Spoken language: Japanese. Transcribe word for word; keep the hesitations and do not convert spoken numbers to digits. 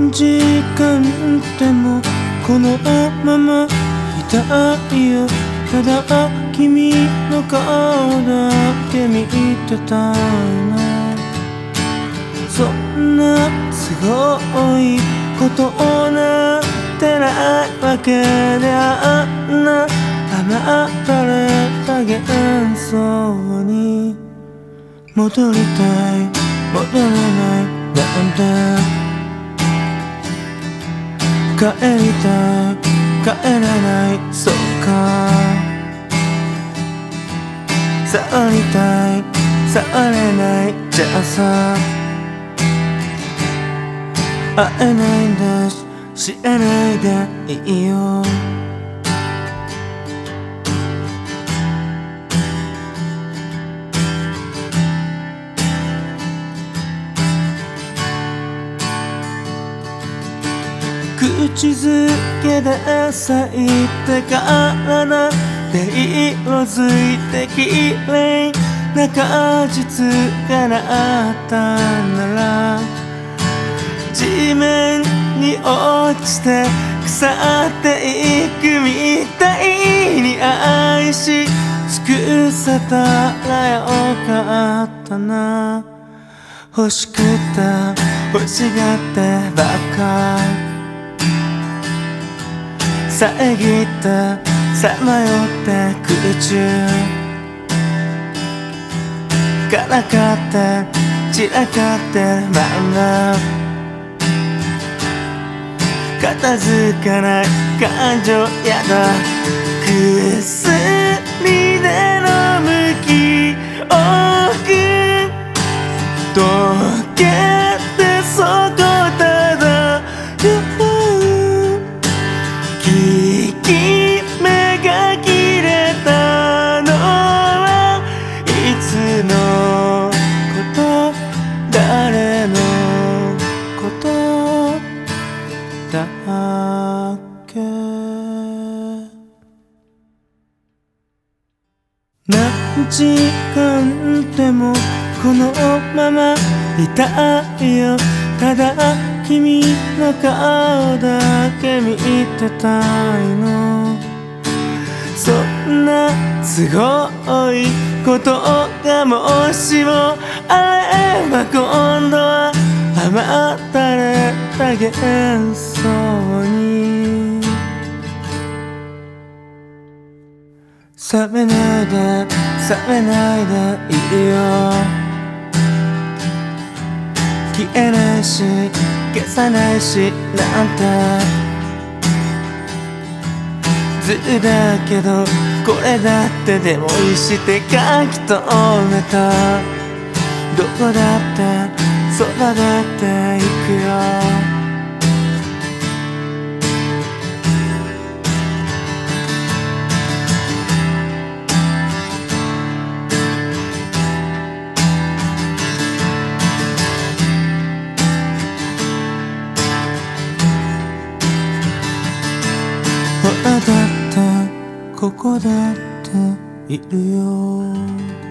時間でもこのままいたいよ。ただ君の顔だけ見てたいな。そんなすごいことなんてないわけで、あんな甘ったれた幻想に戻りたい、戻れないなんて、帰りたい、帰れない、そうか。触りたい、触れない、じゃあさ会えないんだし、知らないでいいよ。口づけで咲いてからなで色づいて綺麗な果実がなったなら、地面に落ちて腐っていくみたいに愛し尽くせたらよかったな。欲しくて欲しがってばっか、遮ってさまよって空中からかって散らかってるまま、片付かない感情やだ。薬で飲む気多く溶けてそこただ効き目が切れたのはいつのこと、誰のことだっけ。何時間でもこのままいたいよ。ただ君の顔だけ見てたいの。そんなすごいことがもしもあれば、今度は甘ったれた幻想に冷めないで冷めないでいいよ。消えないし消さないしなんて図だけど、これだってでもいいして書き留めた。どこだって空だって行くよ。ほらだってここだっているよ。